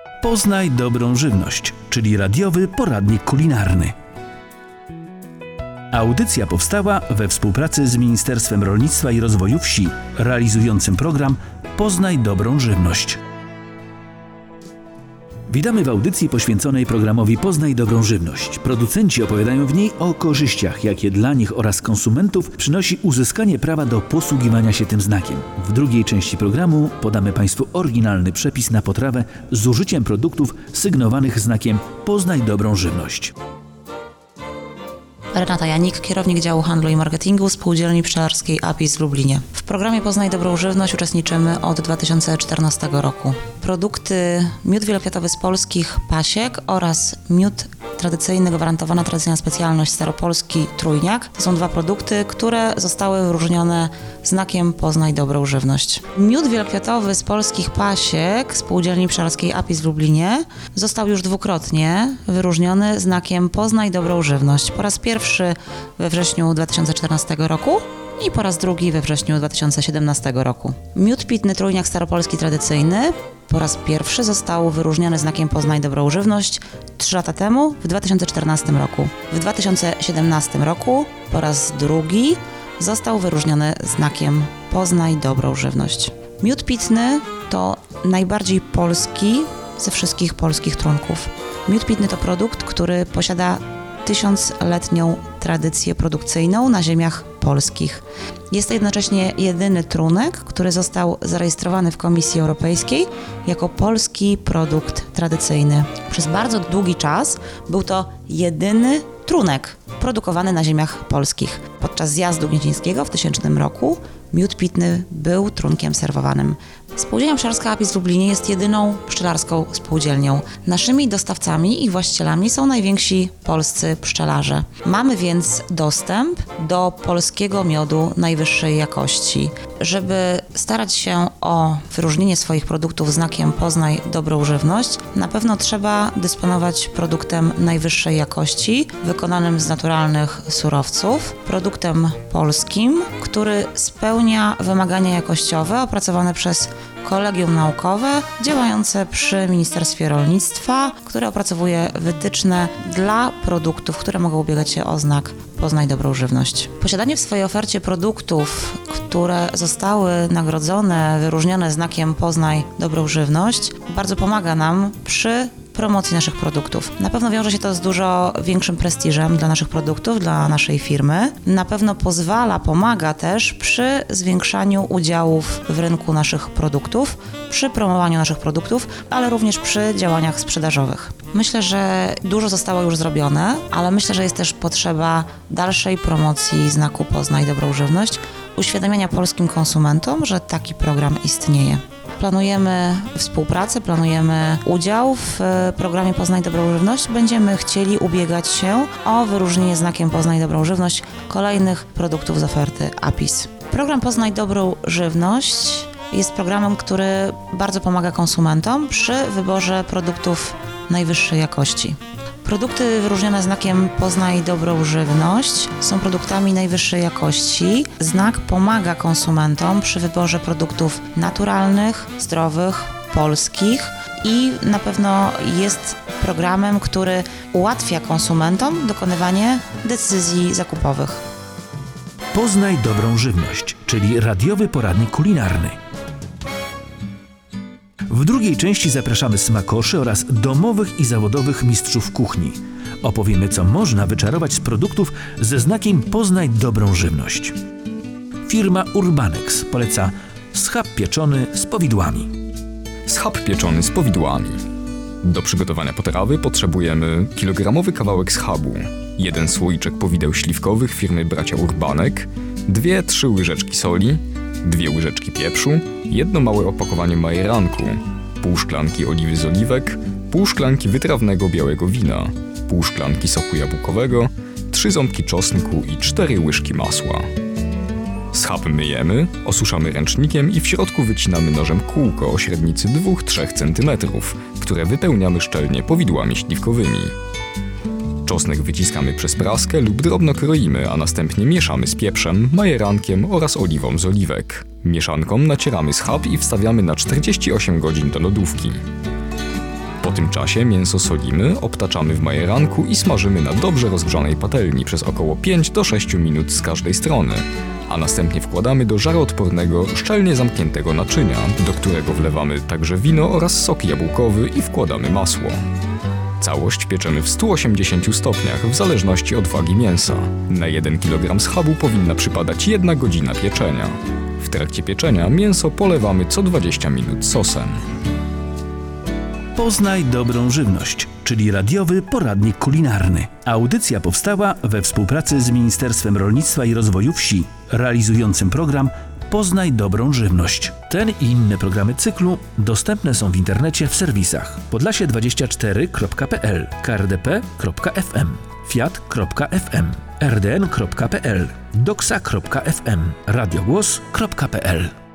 Poznaj dobrą żywność, czyli radiowy poradnik kulinarny. Audycja powstała we współpracy z Ministerstwem Rolnictwa i Rozwoju Wsi, realizującym program Poznaj dobrą żywność. Witamy w audycji poświęconej programowi Poznaj dobrą żywność. Producenci opowiadają w niej o korzyściach, jakie dla nich oraz konsumentów przynosi uzyskanie prawa do posługiwania się tym znakiem. W drugiej części programu podamy Państwu oryginalny przepis na potrawę z użyciem produktów sygnowanych znakiem Poznaj dobrą żywność. Renata Janik, kierownik działu handlu i marketingu Spółdzielni Pszczelarskiej APIS w Lublinie. W programie Poznaj dobrą żywność uczestniczymy od 2014 roku. Produkty miód wielokwiatowy z polskich pasiek oraz miód tradycyjny, gwarantowana tradycyjna specjalność staropolski Trójniak. To są dwa produkty, które zostały wyróżnione znakiem Poznaj dobrą żywność. Miód wielokwiatowy z polskich pasiek Spółdzielni Pszczelarskiej APIS w Lublinie został już dwukrotnie wyróżniony znakiem Poznaj dobrą żywność. Po raz pierwszy we wrześniu 2014 roku i po raz drugi we wrześniu 2017 roku. Miód pitny Trójniak staropolski tradycyjny po raz pierwszy został wyróżniony znakiem Poznaj dobrą żywność 3 lata temu, w 2014 roku. W 2017 roku po raz drugi został wyróżniony znakiem Poznaj dobrą żywność. Miód pitny to najbardziej polski ze wszystkich polskich trunków. Miód pitny to produkt, który posiada 1000-letnią tradycję produkcyjną na ziemiach polskich. Jest to jednocześnie jedyny trunek, który został zarejestrowany w Komisji Europejskiej jako polski produkt tradycyjny. Przez bardzo długi czas był to jedyny trunek produkowany na ziemiach polskich. Podczas zjazdu gnieźnieńskiego w 1000 roku miód pitny był trunkiem serwowanym. Spółdzielnia Pszczelarska APIS w Lublinie jest jedyną pszczelarską spółdzielnią. Naszymi dostawcami i właścicielami są najwięksi polscy pszczelarze. Mamy więc dostęp do polskiego miodu najwyższej jakości. Żeby starać się o wyróżnienie swoich produktów znakiem Poznaj dobrą żywność, na pewno trzeba dysponować produktem najwyższej jakości, wykonanym z naturalnych surowców, produktem polskim, który spełnia wymagania jakościowe opracowane przez Kolegium Naukowe działające przy Ministerstwie Rolnictwa, które opracowuje wytyczne dla produktów, które mogą ubiegać się o znak Poznaj dobrą żywność. Posiadanie w swojej ofercie produktów, które zostały nagrodzone, wyróżnione znakiem Poznaj dobrą żywność, bardzo pomaga nam przy promocji naszych produktów. Na pewno wiąże się to z dużo większym prestiżem dla naszych produktów, dla naszej firmy. Na pewno pomaga też przy zwiększaniu udziałów w rynku naszych produktów, przy promowaniu naszych produktów, ale również przy działaniach sprzedażowych. Myślę, że dużo zostało już zrobione, ale myślę, że jest też potrzeba dalszej promocji znaku Poznaj dobrą żywność, uświadamiania polskim konsumentom, że taki program istnieje. Planujemy współpracę, planujemy udział w programie Poznaj dobrą żywność. Będziemy chcieli ubiegać się o wyróżnienie znakiem Poznaj dobrą żywność kolejnych produktów z oferty APIS. Program Poznaj dobrą żywność jest programem, który bardzo pomaga konsumentom przy wyborze produktów najwyższej jakości. Produkty wyróżnione znakiem Poznaj dobrą żywność są produktami najwyższej jakości. Znak pomaga konsumentom przy wyborze produktów naturalnych, zdrowych, polskich i na pewno jest programem, który ułatwia konsumentom dokonywanie decyzji zakupowych. Poznaj dobrą żywność, czyli radiowy poradnik kulinarny. W drugiej części zapraszamy smakoszy oraz domowych i zawodowych mistrzów kuchni. Opowiemy, co można wyczarować z produktów ze znakiem Poznaj dobrą żywność. Firma Urbanex poleca schab pieczony z powidłami. Schab pieczony z powidłami. Do przygotowania potrawy potrzebujemy kilogramowy kawałek schabu, 1 słoiczek powideł śliwkowych firmy Bracia Urbanek, 2-3 łyżeczki soli, 2 łyżeczki pieprzu, 1 małe opakowanie majeranku, pół szklanki oliwy z oliwek, pół szklanki wytrawnego białego wina, pół szklanki soku jabłkowego, 3 ząbki czosnku i 4 łyżki masła. Schab myjemy, osuszamy ręcznikiem i w środku wycinamy nożem kółko o średnicy 2-3 cm, które wypełniamy szczelnie powidłami śliwkowymi. Czosnek wyciskamy przez praskę lub drobno kroimy, a następnie mieszamy z pieprzem, majerankiem oraz oliwą z oliwek. Mieszanką nacieramy schab i wstawiamy na 48 godzin do lodówki. Po tym czasie mięso solimy, obtaczamy w majeranku i smażymy na dobrze rozgrzanej patelni przez około 5 do 6 minut z każdej strony, a następnie wkładamy do żaroodpornego, szczelnie zamkniętego naczynia, do którego wlewamy także wino oraz sok jabłkowy i wkładamy masło. Całość pieczemy w 180 stopniach w zależności od wagi mięsa. Na 1 kg schabu powinna przypadać 1 godzina pieczenia. W trakcie pieczenia mięso polewamy co 20 minut sosem. Poznaj dobrą żywność, czyli radiowy poradnik kulinarny. Audycja powstała we współpracy z Ministerstwem Rolnictwa i Rozwoju Wsi, realizującym program Poznaj dobrą żywność. Ten i inne programy cyklu dostępne są w internecie w serwisach podlasie24.pl, krdp.fm, fiat.fm, rdn.pl, doksa.fm, radiogłos.pl.